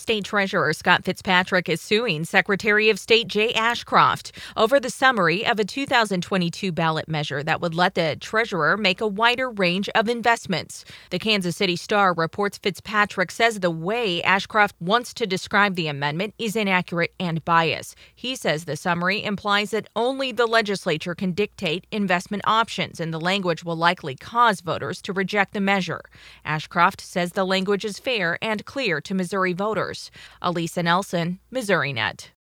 State Treasurer Scott Fitzpatrick is suing Secretary of State Jay Ashcroft over the summary of a 2022 ballot measure that would let the treasurer make a wider range of investments. The Kansas City Star reports Fitzpatrick says the way Ashcroft wants to describe the amendment is inaccurate and biased. He says the summary implies that only the legislature can dictate investment options, and the language will likely cause voters to reject the measure. Ashcroft says the language is fair and clear to Missouri voters. Elisa Nelson, MissouriNet.